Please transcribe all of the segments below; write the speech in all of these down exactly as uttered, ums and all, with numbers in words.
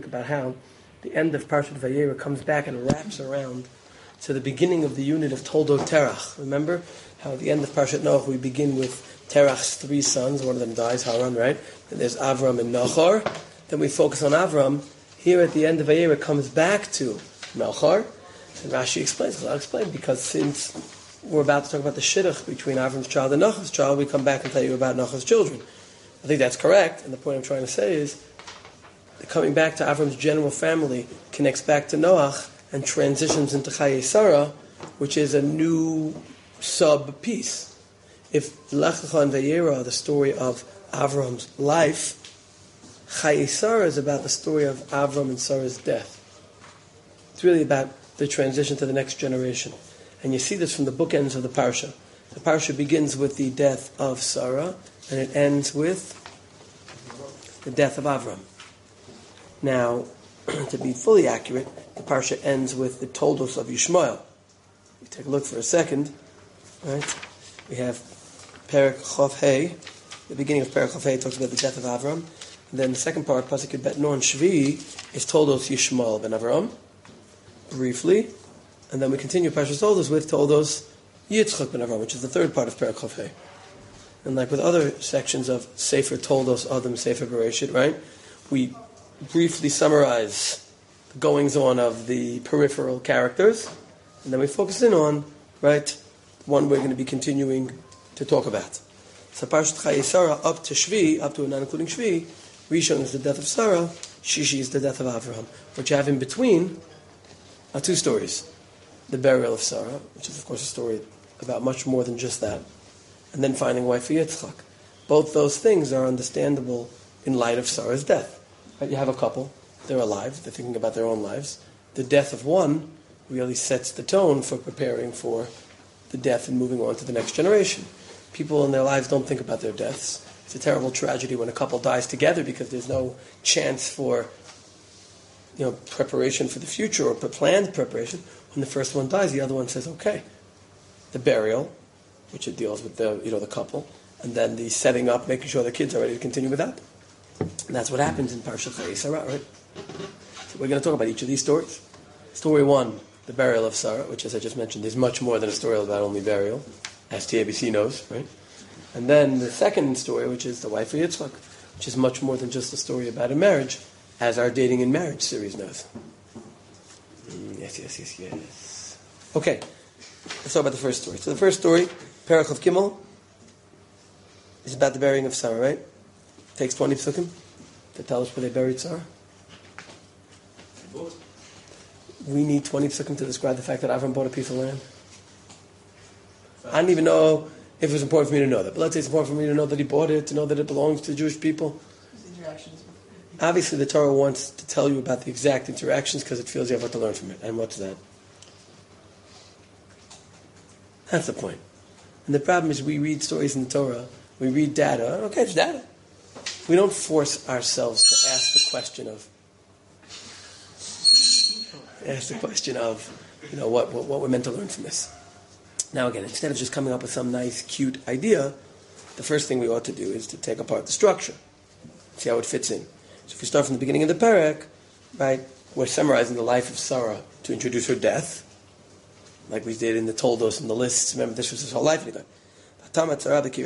about how the end of Parshat Vayera comes back and wraps around to the beginning of the unit of Toldot Terach. Remember how at the end of Parshat Noach we begin with Terach's three sons. One of them dies, Haran, right? And there's Avram and Nachor. Then we focus on Avram. Here at the end of Vayera it comes back to Nachor. And Rashi explains, I'll explain, because since we're about to talk about the shidduch between Avram's child and Nachor's child, we come back and tell you about Nachor's children. I think that's correct, and the point I'm trying to say is coming back to Avram's general family connects back to Noach and transitions into Chayei Sarah, which is a new sub-piece. If Lech Lecha and Vayera are the story of Avram's life, Chayei Sarah is about the story of Avram and Sarah's death. It's really about the transition to the next generation. And you see this from the bookends of the parsha. The parsha begins with the death of Sarah, and it ends with the death of Avram. Now, to be fully accurate, the parsha ends with the Toldos of Yishmael. You take a look for a second. Right? We have Perek Chof Hei. The beginning of Perek Chof Hei talks about the death of Avram. And then the second part, Pasuk Yud Bet Non Shvi, is Toldos Yishmael ben Avram, briefly. And then we continue Parshas Toldos with Toldos Yitzchak ben Avram, which is the third part of Perek Chof Hei. And like with other sections of Sefer Toldos Adam, Sefer Bereshit, right? We briefly summarize the goings-on of the peripheral characters, and then we focus in on, right, one we're going to be continuing to talk about. So Parshat Chayei Sarah up to Shvi, up to and not including Shvi, Rishon is the death of Sarah, Shishi is the death of Avraham. What you have in between are two stories. The burial of Sarah, which is of course a story about much more than just that, and then finding a wife for Yitzchak. Both those things are understandable in light of Sarah's death. Right? You have a couple, they're alive, they're thinking about their own lives. The death of one really sets the tone for preparing for the death and moving on to the next generation. People in their lives don't think about their deaths. It's a terrible tragedy when a couple dies together because there's no chance for, you know, preparation for the future or planned preparation. When the first one dies, the other one says, okay. The burial, which it deals with the, you know, the couple, and then the setting up, making sure the kids are ready to continue with that. And that's what happens in Parshat Chayei Sarah, right? So we're going to talk about each of these stories. Story one, the burial of Sarah, which, as I just mentioned, is much more than a story about only burial, as T A B C knows, right? And then the second story, which is the wife of Yitzchak, which is much more than just a story about a marriage, as our Dating in Marriage series knows. Mm, yes, yes, yes, yes. Okay, let's talk about the first story. So the first story, Perek of Gimel, is about the burying of Sarah, right? It takes twenty psukim to tell us where they buried Sarah. We need twenty psukim to describe the fact that Avram bought a piece of land. I don't even know if it was important for me to know that. But let's say it's important for me to know that he bought it, to know that it belongs to the Jewish people. Interactions. Obviously, the Torah wants to tell you about the exact interactions because it feels you have what to learn from it. And what's that? That's the point. And the problem is we read stories in the Torah, we read data, okay, it's data. We don't force ourselves to ask the question of, ask the question of, you know, what, what, what we're meant to learn from this. Now again, instead of just coming up with some nice, cute idea, the first thing we ought to do is to take apart the structure, see how it fits in. So if we start from the beginning of the Perek, right, we're summarizing the life of Sarah to introduce her death, like we did in the Toldos and the lists. Remember, this was his whole life. A lot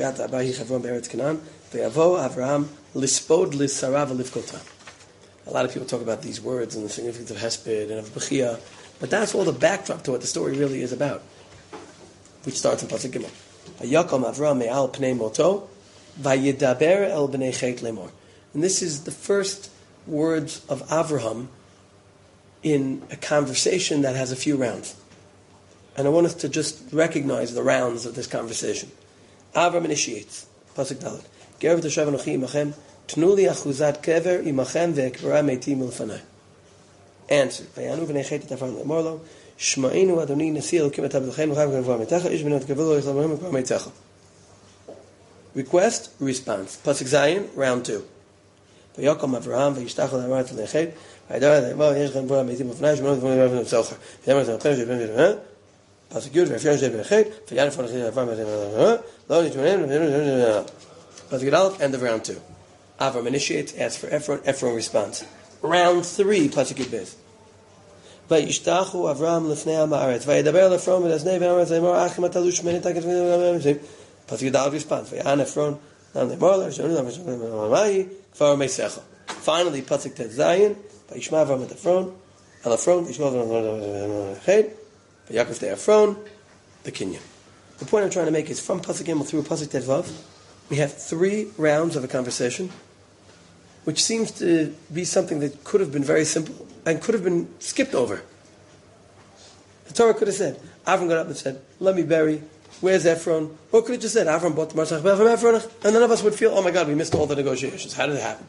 of people talk about these words and the significance of Hesped and of Bechia, but that's all the backdrop to what the story really is about, which starts in Pasuk Gimel. Hayakam Avram me'al pnei moto, vayidaber el bnei chet lemor. And this is the first words of Avraham in a conversation that has a few rounds. And I want us to just recognize the rounds of this conversation. Avram initiates. Pasuk Dalet. Ger v'toshav anochi imachem, tnu li achuzat kever imachem ve'ekbara meitim milfanai. Answer. Vayanu v'nei chet Avram lemor lo, shma'inu adoni nasi elokim et abdelchem v'chav v'kvar meitecha, ish b'not kevelo yichlav v'kvar meitecha. Request, response. Pasuk Zayin, round two. Vayakam Avraham v'yishtachol ha'arat l'nechet, v'aydar ha'le'mo yeshchem v'kvar meitim milfanai, shma'inu v'kvar meitim milfanai. V'yamar t'napel v'yamar t'napel Pasuk Yud v'yafyan shtei b'nechet, v'yan f'on l'chid ha'avar meitim lo nitmanem Pasuk Yud Aleph, end of round two. Avram initiates, asks for Ephron, Ephron responds. round three, Pasuk Yud Beis. Vayishtachu Avram lefnei ha'aretz. Vayidaber l'Efron v'leznei v'aretz v'yimor achim atalush meni taket v'yimor. Pasuk Yud Aleph responds. Vayan Efron nam lemor l'Rishon l'Rishon l'Rishon kvar meisecha. Finally, Pasuk Tet Zayin. Vayishma Avram et Efron. El Efron v'yishma Avram v'yimor v'yakov te Efron. The Kinyan. The point I'm trying to make is from Pasuk Gimel through Pasuk Tet Vav, we have three rounds of a conversation, which seems to be something that could have been very simple and could have been skipped over. The Torah could have said, Avram got up and said, let me bury, where's Ephron? Or could have just said, Avram bought the Marzach from Ephron, and none of us would feel, oh my God, we missed all the negotiations. How did it happen?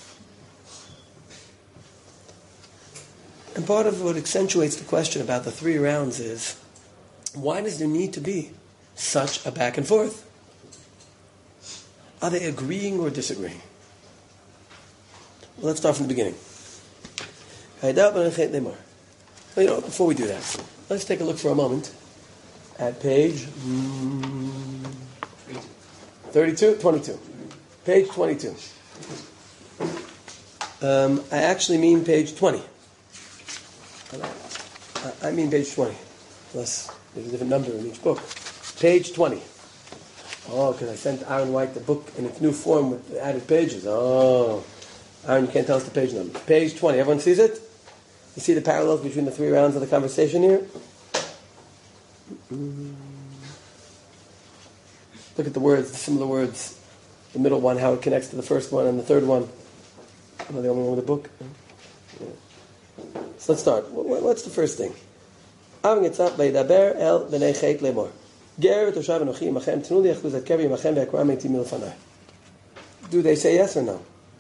And part of what accentuates the question about the three rounds is, why does there need to be such a back and forth? Are they agreeing or disagreeing? Well, let's start from the beginning. You know, before we do that, let's take a look for a moment at page thirty-two, twenty-two. Page twenty-two. Um, I actually mean page twenty. I mean page twenty. Unless there's a different number in each book. Page twenty. Oh, because I sent Aaron White the book in its new form with the added pages. Oh. Aaron, you can't tell us the page number. Page twenty. Everyone sees it? You see the parallels between the three rounds of the conversation here? Look at the words, the similar words. The middle one, how it connects to the first one, and the third one. Am I the only one with a book? Yeah. So let's start. What's the first thing? Avram gets up, Vayidaber el b'nei chet lemor. Ger v'toshav enochi imachem tnu li achuzat kevi imachem ve'akra meiti milfanai. Do they say yes or no?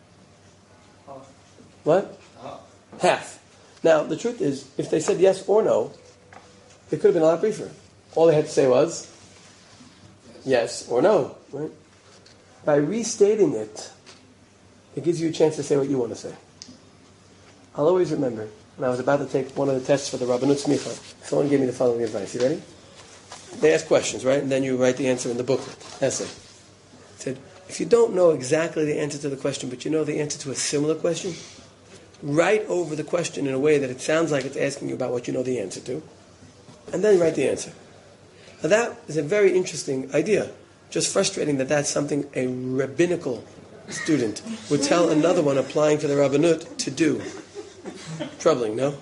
What? Half. Now, the truth is, if they said yes or no, it could have been a lot briefer. All they had to say was yes or no. Right? By restating it, it gives you a chance to say what you want to say. I'll always remember, when I was about to take one of the tests for the Rabbanut Smicha, someone gave me the following advice. You ready? They ask questions, right? And then you write the answer in the booklet, essay. It said, if you don't know exactly the answer to the question, but you know the answer to a similar question, write over the question in a way that it sounds like it's asking you about what you know the answer to, and then write the answer. Now that is a very interesting idea. Just frustrating that that's something a rabbinical student would tell another one applying for the Rabbanut to do. Troubling, no?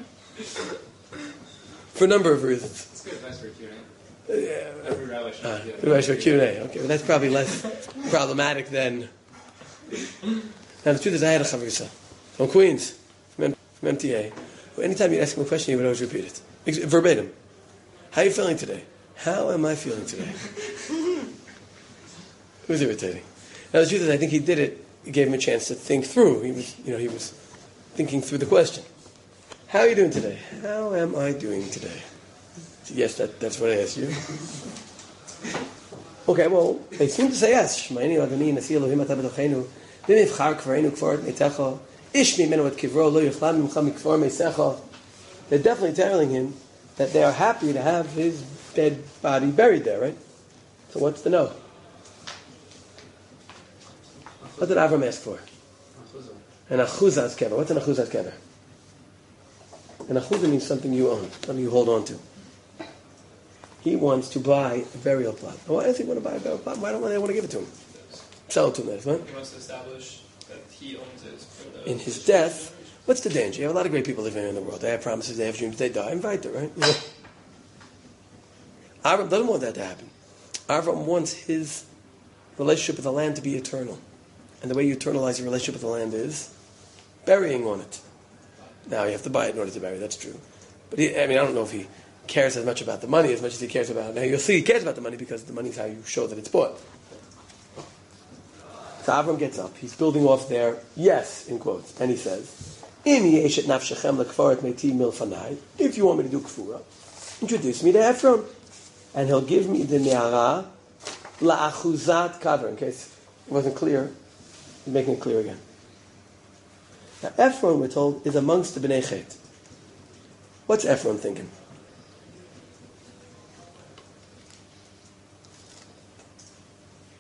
For a number of reasons. It's good advice for Q and A. Yeah. Every rabbi should Uh, do it. advice for Q and A. Okay, well that's probably less problematic than... Now the truth is I had a chavrusa from Queens, from, M- from M T A. Anytime you ask him a question, he would always repeat it. Ex- verbatim. How are you feeling today? How am I feeling today? It was irritating. Now the truth is I think he did it, it gave him a chance to think through. He was, you know, he was thinking through the question. How are you doing today? How am I doing today? Yes, that, that's what I asked you. Okay, well, they seem to say yes. Shmaini Adoni Nasi Elohim Ata B'Tocheinu V'Nivchar Kvarenu Kfor Meitecha Ish Mimenu Et Kivro Lo Yichlam Mimcha Mikfor Meisecha. They're definitely telling him that they are happy to have his dead body buried there, right? So what's the no? What did Avram ask for? An achuzas kever. What's an achuzas kever? An achuzah means something you own, something you hold on to. He wants to buy a burial plot. Why does he want to buy a burial plot? Why don't they want to give it to him? Sell it to him, right? He wants to establish that he owns it. For the In his death, what's the danger? You have a lot of great people living in the world. They have promises, they have dreams, they die. Invite them, right? You know? Avram doesn't want that to happen. Avram wants his relationship with the land to be eternal. And the way you eternalize your relationship with the land is burying on it. Now, you have to buy it in order to bury, that's true. But he, I mean, I don't know if he cares as much about the money as much as he cares about... Now, you'll see he cares about the money because the money is how you show that it's bought. So Avram gets up. He's building off there, yes, in quotes. And he says, Im yeshet nafshechem lekfaret meti milfanai. If you want me to do kfura, introduce me to Ephron. And he'll give me the ne'ara la'achuzat kaver. In case it wasn't clear, he's making it clear again. Now, Ephron, we're told, is amongst the Bnei Chet. What's Ephron thinking?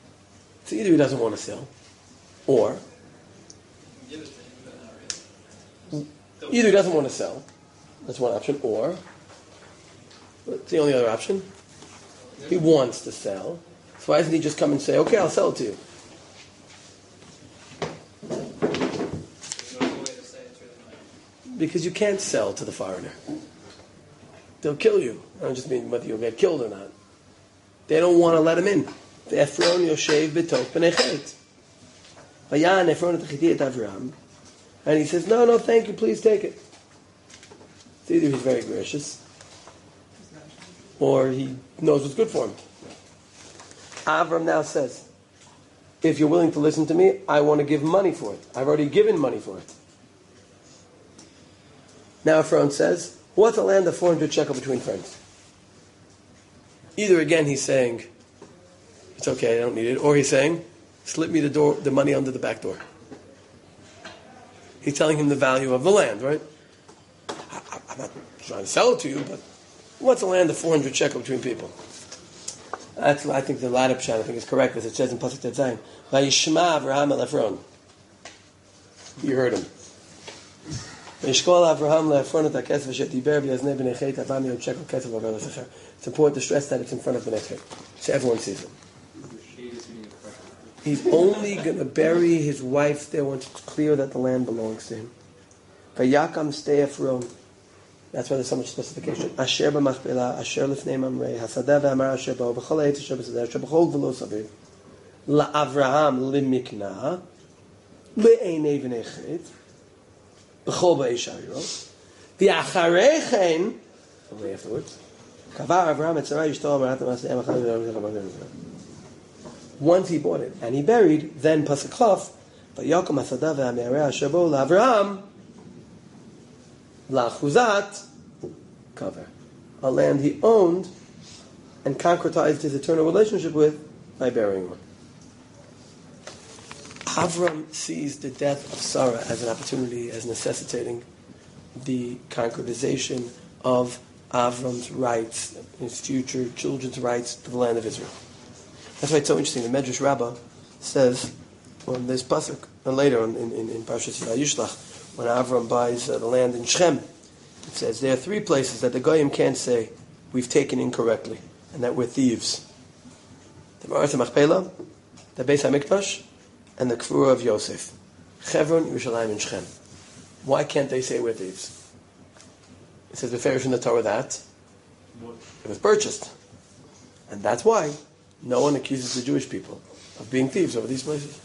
So either he doesn't want to sell, or Either he doesn't want to sell. That's one option. Or, what's the only other option? He wants to sell. So why doesn't he just come and say, okay, I'll sell it to you? There's no way to say it's really mine. Because you can't sell to the foreigner. They'll kill you. I don't just mean whether you'll get killed or not. They don't want to let him in. The Ephron Yoshev B'tok B'nechet. Vayan Ephron T'chiti et Avraham. And he says, no, no, thank you, please take it. It's either he's very gracious, or he knows what's good for him. Avram now says, if you're willing to listen to me, I want to give money for it. I've already given money for it. Now Ephron says, what's a land of four hundred shekel between friends? Either again he's saying, it's okay, I don't need it, or he's saying, slip me the door, the money under the back door. He's telling him the value of the land, right? I, I'm not trying to sell it to you, but what's a land of four hundred shekel between people? That's I think the latter pshat I think is correct, as it says in Pasuk Tet Zayin. Vayishma Avraham el Ephron. You heard him. Vayishkol Avraham le'Ephron et hakesef asher diber b'yaznei b'nei chet arba miyot shekel kesef aver l'secher. It's important to stress that it's in front of b'nei chet, so everyone sees it. He's only going to bury his wife there once it's clear that the land belongs to him. Vayakam stay Ephron. That's why there's so much specification. Asher b'machpelah, asher lifnei mamrei, hasadeh ve'amar asher bo, b'chol ha'etz asher b'sadeh, asher b'chol gvolo saviv, la'Avraham limikna, le'einei v'nei chet, b'chol ba'ei shariro, v'acharei chen, only afterwards, kavar Avraham et Sarai yishto amarat ha'maseh ha'machal v'amar. Once he bought it and he buried, then pasuk chaf, v'yakom hasadeh ve'amar asher bo, la'Avraham, La'chuzat cover, a land he owned and concretized his eternal relationship with by burying one. Avram sees the death of Sarah as an opportunity, as necessitating the concretization of Avram's rights, his future children's rights to the land of Israel. That's why it's so interesting. The Medrash Rabbah says on this pasuk, and later on in, in, in Parshas Vayishlach, when Avram buys uh, the land in Shechem, it says there are three places that the Goyim can't say we've taken incorrectly and that we're thieves. The Ma'arat HaMachpelah, the Beis HaMikdash, and the Kfura of Yosef. Chevron, Yerushalayim, and Shechem. Why can't they say we're thieves? It says Beferish in the Torah that it was purchased. And that's why no one accuses the Jewish people of being thieves over these places.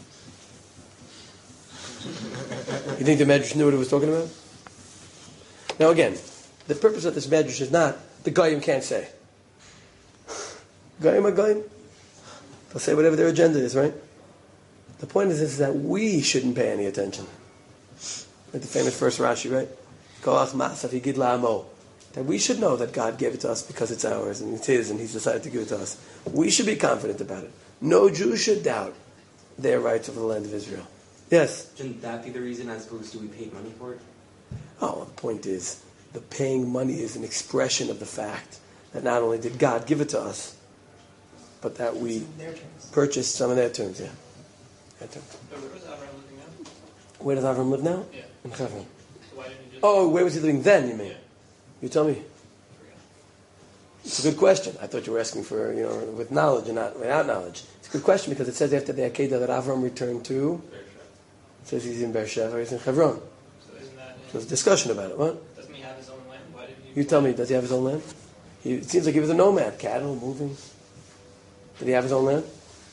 You think the Medrash knew what it was talking about? Now again, the purpose of this Medrash is not the Goyim can't say. Goyim are Goyim. They'll say whatever their agenda is, right? The point is, is that we shouldn't pay any attention. Like the famous first Rashi, right? Koach ma'asav higid la'amo. That we should know that God gave it to us because it's ours and it's His and He's decided to give it to us. We should be confident about it. No Jew should doubt their rights over the land of Israel. Yes? Shouldn't that be the reason as opposed to we paid money for it? Oh, the point is, the paying money is an expression of the fact that not only did God give it to us, but that we purchased some of their terms, yeah. Their terms. But where was Abraham living now? Where does Avram live now? Yeah. In Hebron. So why didn't he just... Oh, where was he living then, you mean? Yeah. You tell me. I forgot. It's a good question. I thought you were asking for, you know, with knowledge and not without knowledge. It's a good question because it says after the Akedah that Avram returned to, it says he's in Beersheba, he's in Hebron. So isn't that... So there's discussion about it. What? Doesn't he have his own land? Why didn't he... You tell me, does he have his own land? He, it seems like he was a nomad, cattle, moving. Did he have his own land?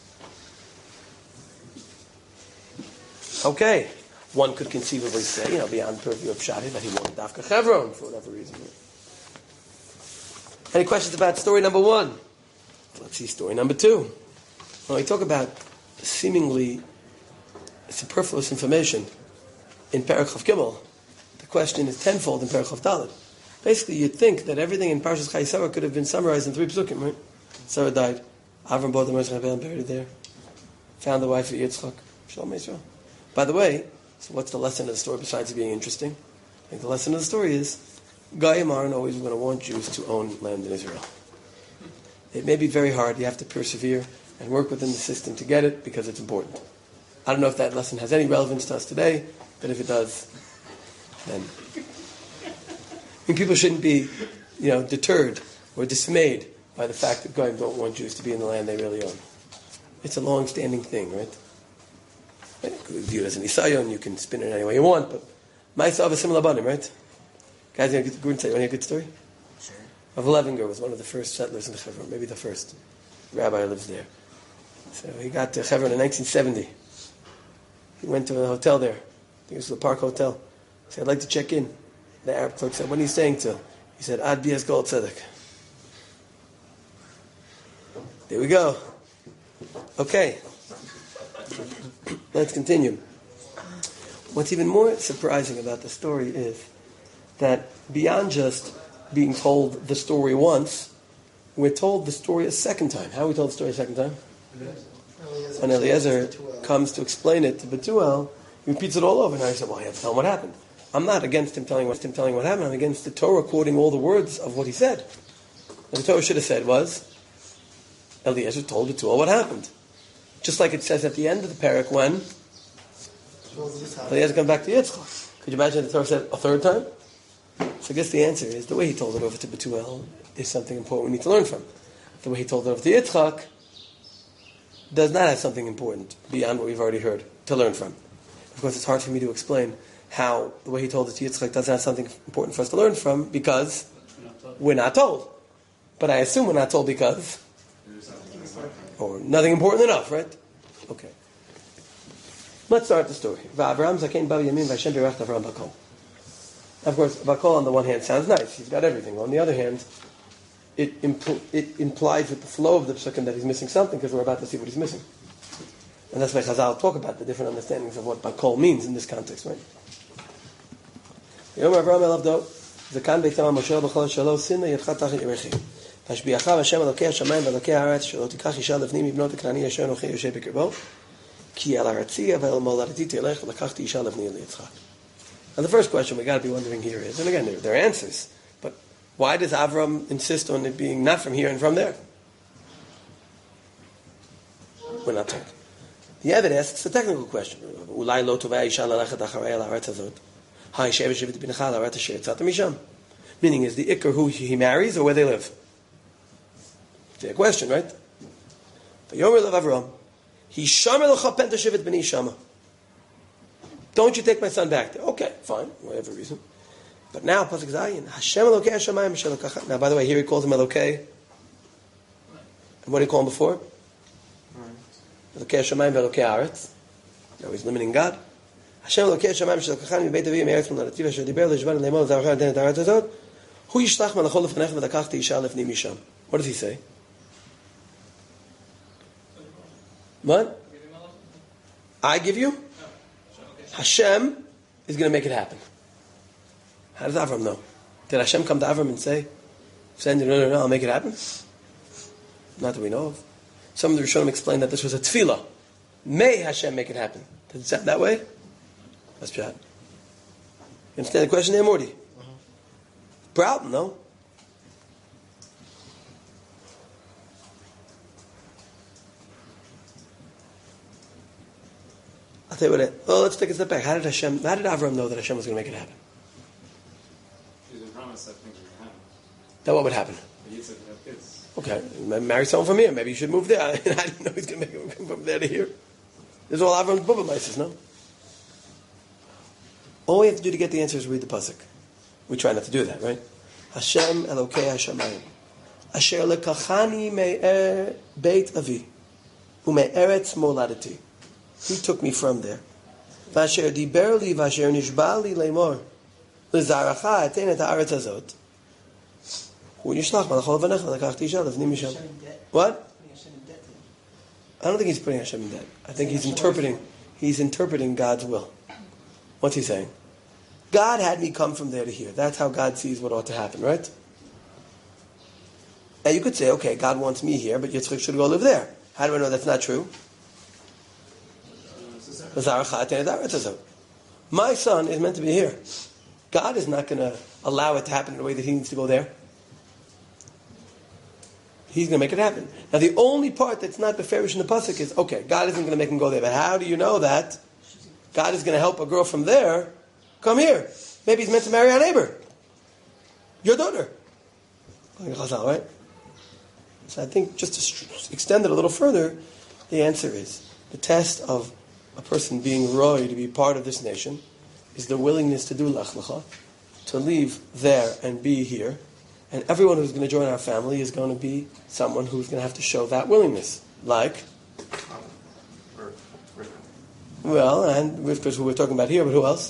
Okay. One could conceivably say, you know, beyond purview of Pshati, that he wanted Dafka Hebron for whatever reason. Any questions about story number one? Let's see story number two. When we talk about seemingly superfluous information in Perek Chav Gimel, the question is tenfold in Perek Chav Daled. Basically, you'd think that everything in Parshas Chayei Sarah could have been summarized in three psukim, right? Sarah died. Avram bought the Moshe Rabbeinu and buried it there. Found the wife of Yitzchak. Shalom Yisrael. By the way, so what's the lesson of the story besides it being interesting? I think the lesson of the story is Goyim aren't always going to want Jews to own land in Israel. It may be very hard. You have to persevere and work within the system to get it because it's important. I don't know if that lesson has any relevance to us today, but if it does, then mean, people shouldn't be, you know, deterred or dismayed by the fact that Goyim don't want Jews to be in the land they really own. It's a long-standing thing, right? You can view it as an isayon, you can spin it any way you want, but Ma'aseh of a similar banim, right? Guys, you want to hear a good story? Sure. Of Levinger was one of the first settlers in Hebron, maybe the first. The rabbi lives there. So he got to Hebron in nineteen seventy. He went to a hotel there. I think it was the Park Hotel. He said, I'd like to check in. The Arab clerk said, what are you staying till? He said, Ad Bias Gold Tzedek. There we go. Okay. Let's continue. What's even more surprising about the story is that beyond just being told the story once, we're told the story a second time. How are we told the story a second time? When Eliezer comes to explain it to Betuel, he repeats it all over. Now he said, well, I have to tell him what happened. I'm not against him telling what, him telling what happened. I'm against the Torah quoting all the words of what he said. What the Torah should have said was, Eliezer told Betuel what happened. Just like it says at the end of the parak when Eliezer comes back to Yitzchak. Could you imagine the Torah said a third time? So I guess the answer is the way he told it over to Betuel is something important we need to learn from. The way he told it over to Yitzchak does not have something important beyond what we've already heard to learn from. Of course, it's hard for me to explain how the way he told it to Yitzchak doesn't have something important for us to learn from because we're not told. But I assume we're not told because or nothing important enough, right? Okay. Let's start the story. Of course, Bakol on the one hand sounds nice. He's got everything. On the other hand, it, impl- it implies with the flow of the psukim that he's missing something because we're about to see what he's missing. And that's why Chazal talk about the different understandings of what Bakol means in this context, right? Yom Avraham Elavdo, Zakan Beitam Moshe B'chol Shalo Sinna Yedchat Tachet Yerechi. Hashbiacha Hashem Elokei Hashamayim Elokei Haaretz Shelo Tikach Isha Levni Mibnot HaKnani Asher Anochi Yoshe B'Kirbo Ki El Haaretzi Avel Moladati Telech V'Lakachti Isha Levni Eliyitzchak. Now the first question we got to be wondering here is, and again, there, there are answers, but why does Avram insist on it being not from here and from there? We're not told. The Eved asks a technical question. Ulai lo tovei Isha Lalechet Acharei El Haaretz Hazot. Ha Yishev Shivit Bincha El Haaretz Asher Yitzat Misham. Meaning, is the Iker who he marries or where they live? It's a question, right? Vayomer Lev Avram, Hishamer Lecha Penta Shivit B'ni Shama. Don't you take my son back there? Okay, fine, whatever reason. But now, Pasuk Zayin, Hashem Elokei Hashamayim Asher Lokach. Now, by the way, here he calls him Elokei. And what did he call him before? Elokei Hashamayim Elokei Haaretz. Now he's limiting God. Hashem Elokei Hashamayim Asher Lokachani Beit Avi Me'eretz Moladativ Asher Diber Leshvan Le'emor Zarachar Aden Et Haaretz Hazot. Hu Yishlach Malachol Lefnech V'Lakachti Isha Lefni Misham. What does he say? What? I give you? Hashem is going to make it happen. How does Avram know? Did Hashem come to Avram and say, send no, no, no, I'll make it happen? Not that we know of. Some of the Rishonim explained that this was a tefillah. May Hashem make it happen. Does it sound that way? That's bad. You understand the question there, Morty? Uh-huh. Proud, no? I'll tell you what it, well, let's take a step back. How did Hashem, how did Avram know that Hashem was going to make it happen? He was promised that things would happen. That what would happen? He said have kids. Okay, marry someone from here. Maybe you should move there. I didn't know he's going to make it from there to here. This is all Avram's Bubba Mises, no? All we have to do to get the answer is read the pasuk. We try not to do that, right? Hashem Elokei Hashamayim Asher lekachani me'er Beit Avi ume'eretz moladati. He took me from there. Vasher diber li vasher nishba li leimor lezaracha aten et haaretz hazot. Hu yishlach malachol v'nech v'lakachti isha levni misham. What? I don't think he's putting Hashem in debt. I think he's interpreting. He's interpreting God's will. What's he saying? God had me come from there to here. That's how God sees what ought to happen, right? Now you could say, okay, God wants me here, but Yitzchak should go live there. How do I know that's not true? My son is meant to be here. God is not going to allow it to happen in a way that he needs to go there. He's going to make it happen. Now the only part that's not beferish in the pasuk is, okay, God isn't going to make him go there, but how do you know that God is going to help a girl from there come here? Maybe he's meant to marry our neighbor. your daughter. Right? So I think just to st- extend it a little further, the answer is the test of a person being roy to be part of this nation is the willingness to do lech lecha, to leave there and be here. And everyone who's going to join our family is going to be someone who's going to have to show that willingness. Like, well, and Rivka, who we're talking about here, but who else?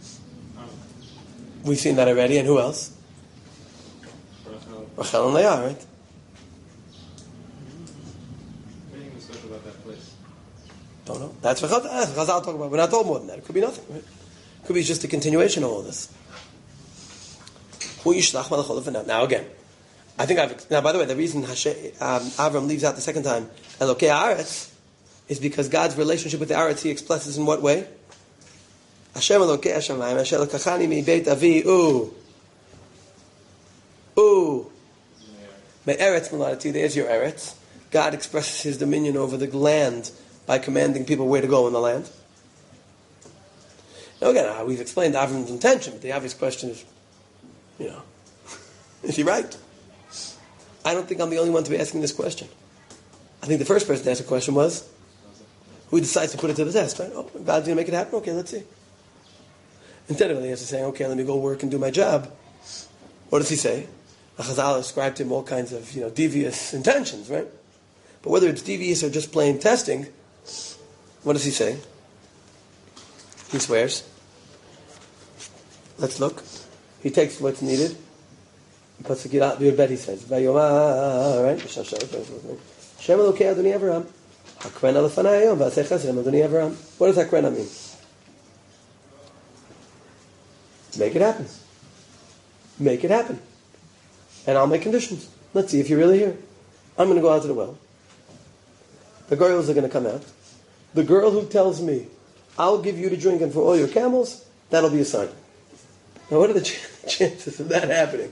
We've seen that already, and who else? Rachel and Leah, right? Anything special about that place? Don't know. That's what Chazal talk about. We're not told more than that. It could be nothing, right? It could be just a continuation of all this. Now again, I think I've... Now, by the way, the reason Hashem, um, Avram leaves out the second time, Elokei Haaretz, is because God's relationship with the Aretz, he expresses in what way? Hashem Elokei Hashemayim, Asher Lekachani mi Beit Avi, ooh. Ooh. Me'eretz Meladati, there's your Eretz. God expresses his dominion over the land by commanding people where to go in the land. Now again, we've explained Avram's intention, but the obvious question is, you know, is he right? I don't think I'm the only one to be asking this question. I think the first person to ask the question was, who decides to put it to the test, right? Oh, God's going to make it happen? Okay, let's see. Instead of Eliezer saying, okay, let me go work and do my job, what does he say? Chazal ascribed to him all kinds of, you know, devious intentions, right? But whether it's devious or just plain testing, what does he say? He swears. Let's look. He takes what's needed. Pasuk Yud Bet, he says, Vayomar, right? Shem Elokei Adonai Avraham. Hakrena lefanai hayom v'aseh chesed Adonai Avraham. What does Hakrena mean? Make it happen. Make it happen. And I'll make conditions. Let's see if you're really here. I'm going to go out to the well. The girls are going to come out. The girl who tells me, I'll give you to drink and for all your camels, that'll be a sign. Now what are the ch- chances of that happening?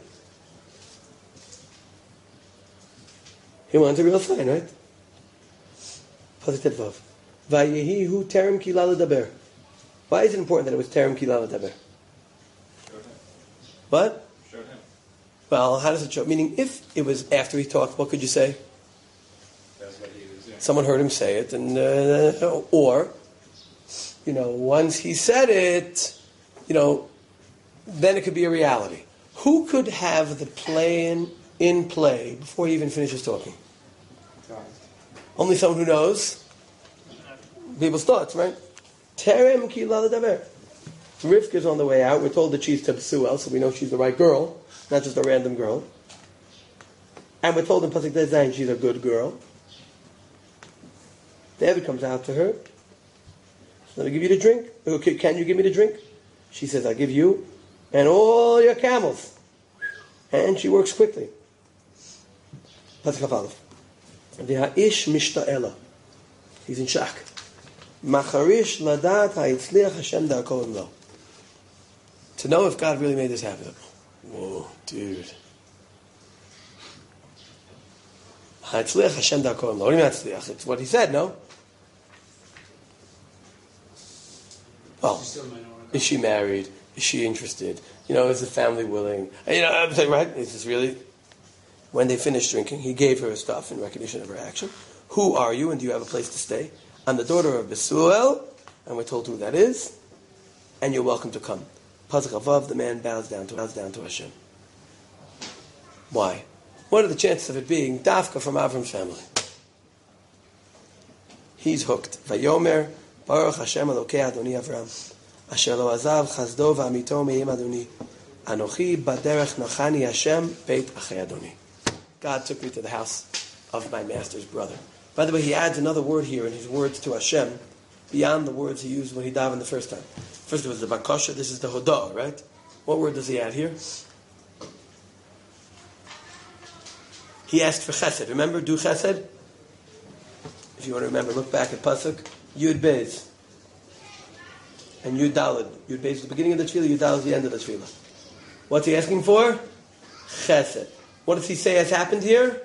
He wants a real sign, right? Positive vav. Vayehihu terem kila ledaber. Why is it important that it was terem kila ledaber? What? Showed him. Well, how does it show? Meaning, if it was after he talked, what could you say? That's what he was doing. Someone heard him say it, and uh, or, you know, once he said it, you know, then it could be a reality. Who could have the plan in play before he even finishes talking? God. Only someone who knows people's thoughts, right? Terem ki la ledaber. Rivka's on the way out. We're told that she's Tebsuel, so we know she's the right girl, not just a random girl. And we're told in Pasuk Zayin she's a good girl. David comes out to her. Let me give you the drink. Okay, can you give me the drink? She says, I'll give you and all your camels. And she works quickly. Pasuk Aleph. V'ha'ish mishta'ela. He's in shock. Macharish ladat ha'itzliach Hashem da'ako imlo. To know if God really made this happen. Whoa, dude. Ha'itzliach Hashem da'ako imlo. What do you mean ha'itzliach? It's what he said, no? Well, is she married? Is she interested? You know, is the family willing? You know, I'm saying, right? Is this really? When they finished drinking, he gave her stuff in recognition of her action. Who are you, and do you have a place to stay? I'm the daughter of Besuel, and we're told who that is. And you're welcome to come. Pasuk Avav, the man bows down to bows down to Hashem. Why? What are the chances of it being Dafka from Avram's family? He's hooked. Vayomer Baruch Hashem Elokei Adonai Avram. Asher lo azav chazdo v'amito me'im Adoni. Anochi baderech nachani Hashem beit achei Adoni. God took me to the house of my master's brother. By the way, he adds another word here in his words to Hashem, beyond the words he used when he davened the first time. First it was the bakasha, this is the hodah, right? What word does he add here? He asked for chesed. Remember, do chesed? If you want to remember, look back at Pasuk, Yud Beis. And Yud Daled. Yud Beis is the beginning of the tefillah, Yud Daled is the end of the tefillah. What's he asking for? Chesed. What does he say has happened here?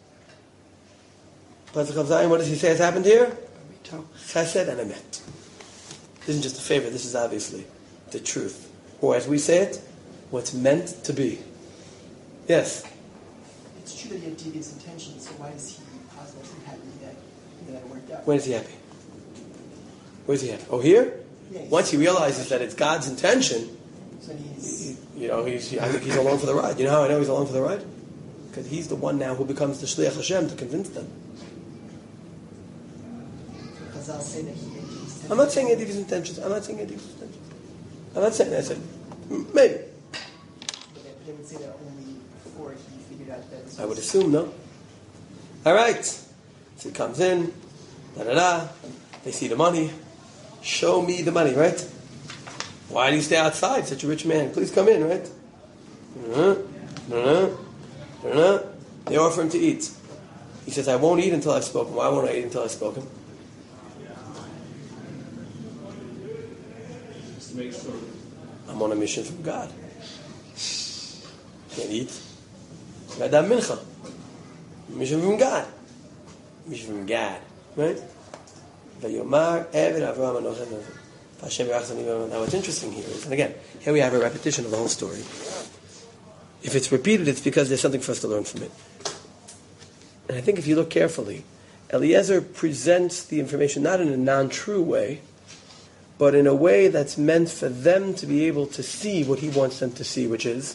Pasuk of Zion, what does he say has happened here? Chesed and emet. This isn't just a favor, this is obviously the truth. Or as we say it, what's meant to be. Yes. It's true that he had devious intentions, so why is he positively happy that, that it worked out? When is he happy? Where's he happy? Oh, here? Yeah, he's- Once he realizes that it's God's intention, So he's... he- you know, he's, I think he's along for the ride. You know how I know he's along for the ride? Because he's the one now who becomes the Shliach Hashem to convince them. Chazal say that he had devious intentions. I'm not saying he had devious intentions. I'm not saying he had devious intentions. I'm not saying that. I said, mm, maybe. But they, they would say that only before he figured out that this I would was- assume, no? All right. So he comes in, da-da-da. They see the money. Show me the money, right? Why do you stay outside, such a rich man? Please come in, right? Uh-huh. Uh-huh. Uh-huh. They offer him to eat. He says, I won't eat until I've spoken. Why won't I eat until I've spoken? Just to make sure. I'm on a mission from God. Can't eat. Got that mincha. Mission from God. Mission from God. Right? Vayomar Eved Avraham Anochen Hashem Yerachzani V'Avraham. Now what's interesting here is, and again, here we have a repetition of the whole story. If it's repeated, it's because there's something for us to learn from it. And I think if you look carefully, Eliezer presents the information not in a non-true way, but in a way that's meant for them to be able to see what he wants them to see, which is,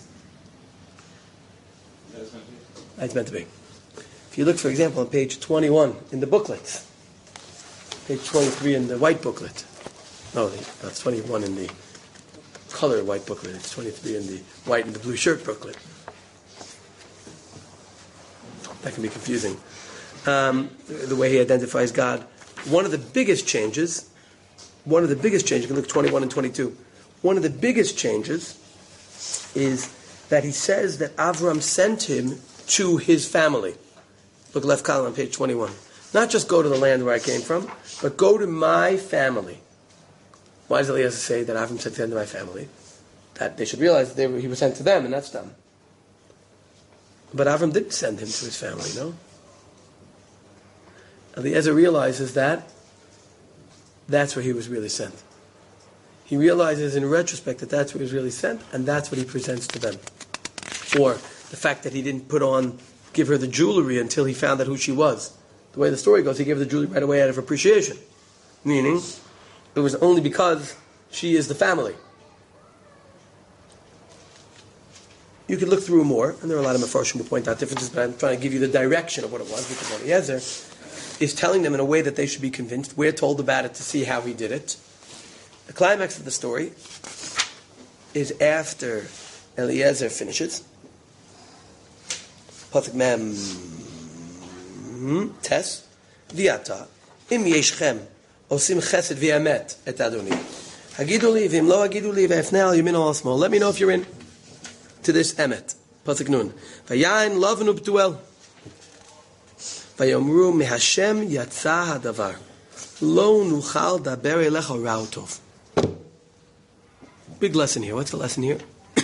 That's meant to be. it's meant to be. If you look, for example, on page twenty-one in the booklet, page twenty-three in the white booklet, no, that's twenty-one in the color white booklet, it's twenty-three in the white and the blue shirt booklet. That can be confusing. Um, the way he identifies God. One of the biggest changes, one of the biggest changes, you can look twenty-one and twenty-two, one of the biggest changes is that he says that Avram sent him to his family. Look left column on page twenty-one. Not just go to the land where I came from, but go to my family. Why does Eliezer say that Avram sent them to my family? That they should realize that they were, he was sent to them, and that's them. But Avram did send him to his family, no? Eliezer realizes that that's where he was really sent. He realizes in retrospect that that's where he was really sent, and that's what he presents to them. Or the fact that he didn't put on, give her the jewelry until he found out who she was. The way the story goes, he gave her the jewelry right away out of appreciation. Meaning, it was only because she is the family. You could look through more, and there are a lot of Mefarshim who point out differences, but I'm trying to give you the direction of what it was, because Eliezer is telling them in a way that they should be convinced. We're told about it to see how he did it. The climax of the story is after Eliezer finishes. Pasuk Mem Tes Viata Im Yeshchem Osim Chesed V'Emet Et Adoni Hagidu Li V'Im Lo Hagidu Li V'Efnei Al Yamin Al Small. Let me know if you're in to this Emet. Pasuk Nun. Vayayin Lovenu B'Tuel Vayomru Mehashem Yatza Hadavar Lo Nuchal Daber Elecha Ra'u Tov. Big lesson here. What's the lesson here?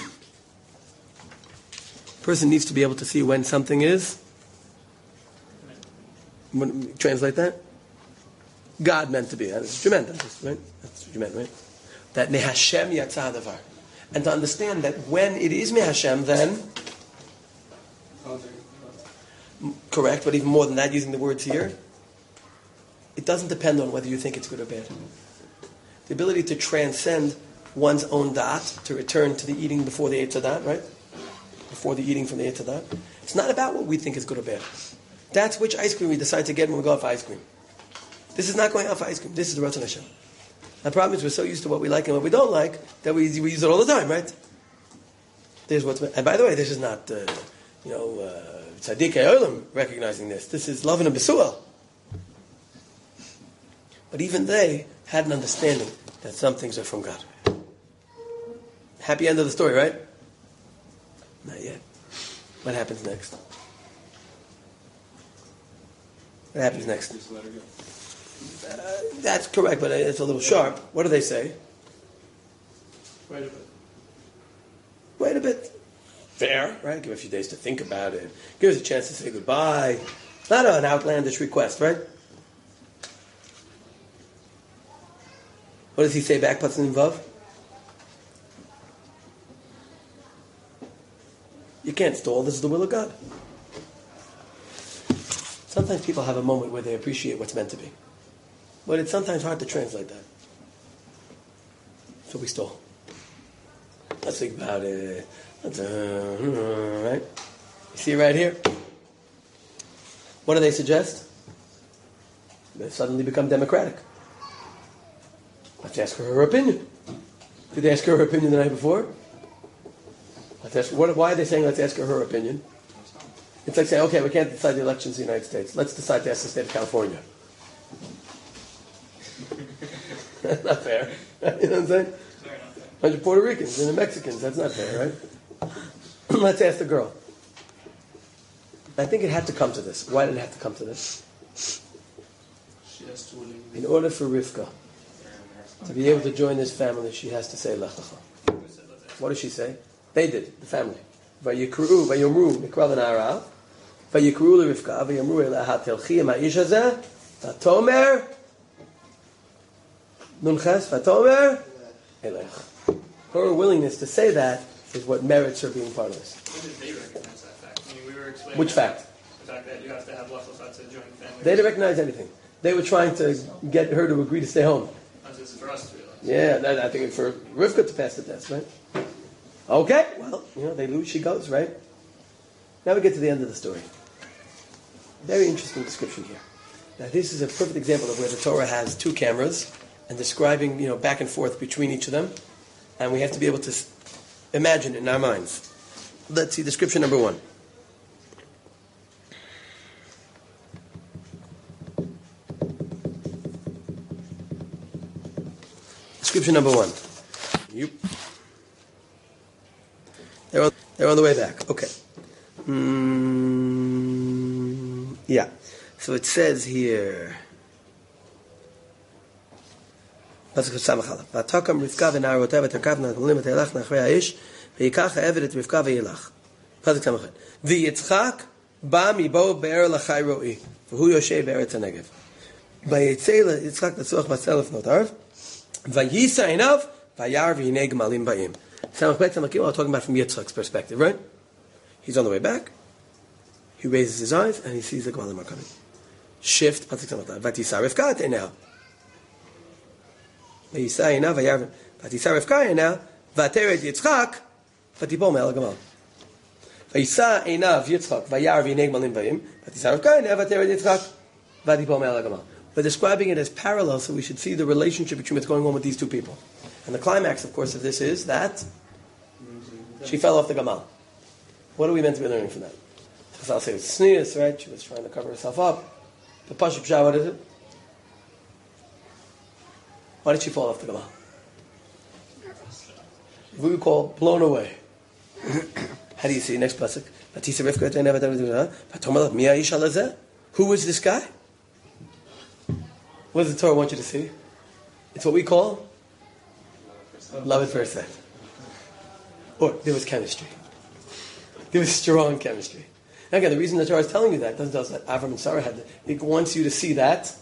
Person needs to be able to see when something is. When, translate that. God meant to be. That's what you meant, right? That's what you meant, right? That Mehashem Yatza Hadavar. And to understand that when it is Mehashem, then correct, but even more than that, using the words here, it doesn't depend on whether you think it's good or bad. The ability to transcend one's own dot, to return to the eating before the Eitz Hadat, right? Before the eating from the Eitz Hadat. It's not about what we think is good or bad. That's which ice cream we decide to get when we go out for ice cream. This is not going out for ice cream. This is the Ratzon Hashem. The problem is we're so used to what we like and what we don't like that we, we use it all the time, right? There's what's, and by the way, this is not, uh, you know, uh, Tzaddik Olam recognizing this. This is Lavan and Besuel. But even they had an understanding that some things are from God. Happy end of the story, right? Not yet. What happens next? What happens next? Just let her go. Uh, that's correct, but it's a little sharp. What do they say? Wait a bit. Wait a bit. Fair, right? Give a few days to think about it. Give us a chance to say goodbye. Not an outlandish request, right? What does he say back, Patzin Vav? You can't stall. This is the will of God. Sometimes people have a moment where they appreciate what's meant to be. But it's sometimes hard to translate that. So we stall. Let's think about it. Let's, uh, right? You see right here? What do they suggest? They suddenly become democratic. Let's ask her her opinion. Did they ask her her opinion the night before? Let's ask, what, why are they saying let's ask her her opinion? It's like saying, okay, we can't decide the elections in the United States. Let's decide to ask the state of California. That's not fair. You know what I'm saying? Very not fair. A bunch of Puerto Ricans and the Mexicans. That's not fair, right? Let's ask the girl. I think it had to come to this. Why did it have to come to this? She has to leave. In order for Rivka to be able to join this family, she has to say Lech Lecha. Who said let's ask? What does she say? They did, the family. Vayikru, vayomru, mikra v'nara, vayikru l'Rivka, vayomru elaha telchi ma'ish hazeh, vatomer, nunches, vatomer, elech. Her willingness to say that is what merits her being part of this. When did they recognize that fact? I mean, we were explaining Which that- fact? The fact that you have to have Lech Lecha to join the family. They didn't recognize anything. They were trying to get her to agree to stay home. Oh, so this is for us to realize. Yeah, that, I think it's for Rivka to pass the test, right? Okay, well, you know, they lose, she goes, right? Now we get to the end of the story. Very interesting description here. Now this is a perfect example of where the Torah has two cameras and describing, you know, back and forth between each of them. And we have to be able to s- imagine it in our minds. Let's see description number one. Description number one. Yep. They're on, they're on the way back. Okay. Mm, yeah. So it says here. Vatakam Rivka v'naroteh v'takavna l'lim v'telach nachrei ha'ish v'yikach ha'eved et Rivka v'yilach. Pasuk Samachet. V'yitzchak ba mibo be'er l'chai ro'i v'hu yoshe be'eretz hanegev. Vayitzei l'yitzchak l'tzuach b'asel l'fnot arv v'yisa einav v'yar v'hinei gemalim ba'im. Samachet Samakim are talking about from Yitzchak's perspective, right? He's on the way back. He raises his eyes and he sees the gemalim are coming. Shift. Pasuk Samachet. Vatisa Rivka einav. Vayisa einav vayar vatisa Rivka einav vateret Yitzchak vatipol me'al hagamal. Vayisa einav Yitzchak vayar v'hinei gemalim ba'im vatisa Rivka einav vateret Yitzchak vatipol me'al hagamal. We're describing it as parallel, so we should see the relationship between what's going on with these two people. And the climax, of course, of this is that she fell off the gamal. What are we meant to be learning from that? I'll say it's sneeze, right? She was trying to cover herself up. The Pashup Shah, what is it? Why did she fall off the gamal? We would call blown away. How do you see next pasuk? Who is this guy? What does the Torah want you to see? It's what we call love at first sight. Or there was chemistry. There was strong chemistry. Now again, the reason the Torah is telling you that doesn't tell us that Avram and Sarah had. It wants you to see that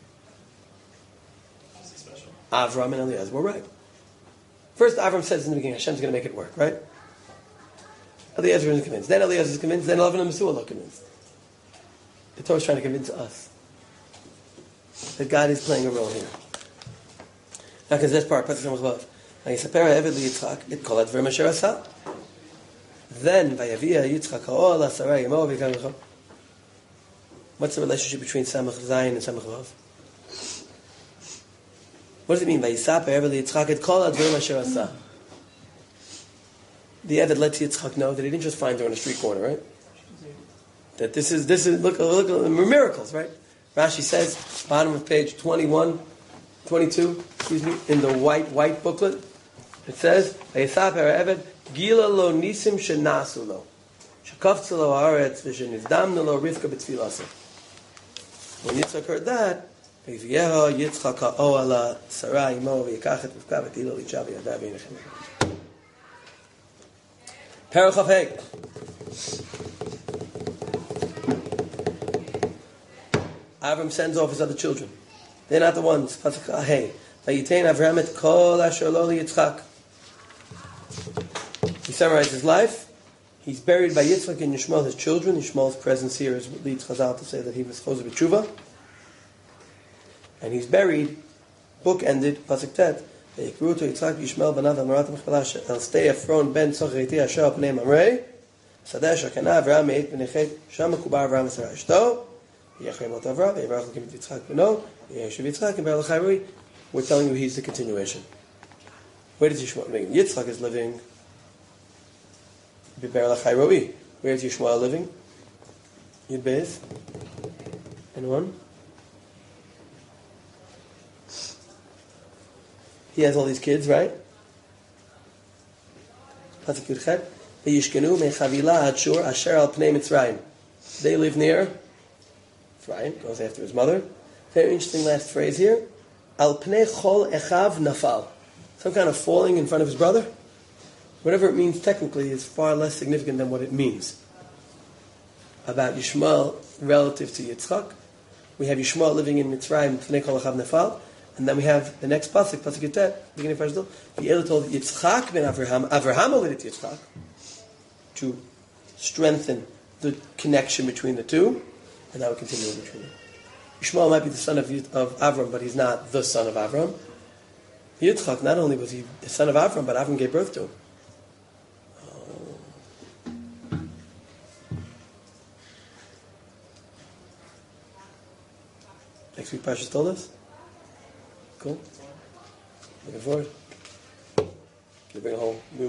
Special. Avram and Eliezer were right. First, Avram says in the beginning, Hashem's going to make it work, right? Eliezer is convinced. Then Eliezer is convinced. Then Lavan and Mesulah are convinced. The Torah is trying to convince us that God is playing a role here. Now, because this part, Pasuk Samach Vav, Eved liYitzchak et kol advarim asher asa. Then Vayavia Yitzchak ha'ol asara yemo v'yikam v'chol. What's the relationship between Samach Zayin and Samach Vav? What does it mean? Vayisaper Eved liYitzchak et kol advarim asher asa. The Eved lets Yitzchak know that he didn't just find her on a street corner, right? That this is this is look look at the miracles, right? Rashi says, bottom of page twenty-one, twenty-two, excuse me, in the white, white booklet, it says, Vayisaper Eved, Gila lo nisim shenasu lo, shekafzu lo haaretz v'shenizdamnu lo Rivka b'tfilasa. When Yitzchak heard that, V'yeho Yitzchak ha'oala Sarah imo v'yikach et Rivka v'tilo l'isha v'yada v'yinechem. Perach Chaf Hei. Avram sends off his other children. They're not the ones. Pasuk Hey. Vayitein Avram et kol asher lo liYitzchak. He summarized his life. He's buried by Yitzchak and Yishmael, his children. Yishmael's presence here is what leads Chazal to say that he was Chozer B'Tshuva. And he's buried, book ended, Pasuk Tet, V'yikru to Yitzchak Yishmael b'nav Amarat Mechalash El Stei Efron ben Tzochreti Asher Al Pnei Mamrei Sadeh Shakana Avraham Meit B'nechet Sham Mekubar Avraham Esar Ashto Yechem Ot Avraham Yevarach L'kim Yitzchak B'no Yeshiv Yitzchak and Be'er L'chayrui. We're telling you he's the continuation. Where does Yishmael live? Yitzchak is living Be'er L'chayrui. Where is Yishmael living? Yud Beis? Anyone? He has all these kids, right? Pasuk Yud V'yishkenu mechavila Hachur asher al pnei Mitzrayim. They live near Ephraim, goes after his mother. Very interesting last phrase here. Al pnei chol echav nafal. Some kind of falling in front of his brother. Whatever it means technically is far less significant than what it means. About Yishmael relative to Yitzchak. We have Yishmael living in Mitzrayim, pnei chol echav nafal. And then we have the next pasuk, pasuk Yutet, beginning of Parashat. The Elul told Yitzchak ben Avraham, Avraham over to Yitzchak, to strengthen the connection between the two, and now we continue in between them. Yishmael might be the son of of Avram, but he's not the son of Avram. Yitzchak, not only was he the son of Avram, but Avram gave birth to him. Oh. Next week, Parashat told us. Cool. Looking forward. Can you bring a whole new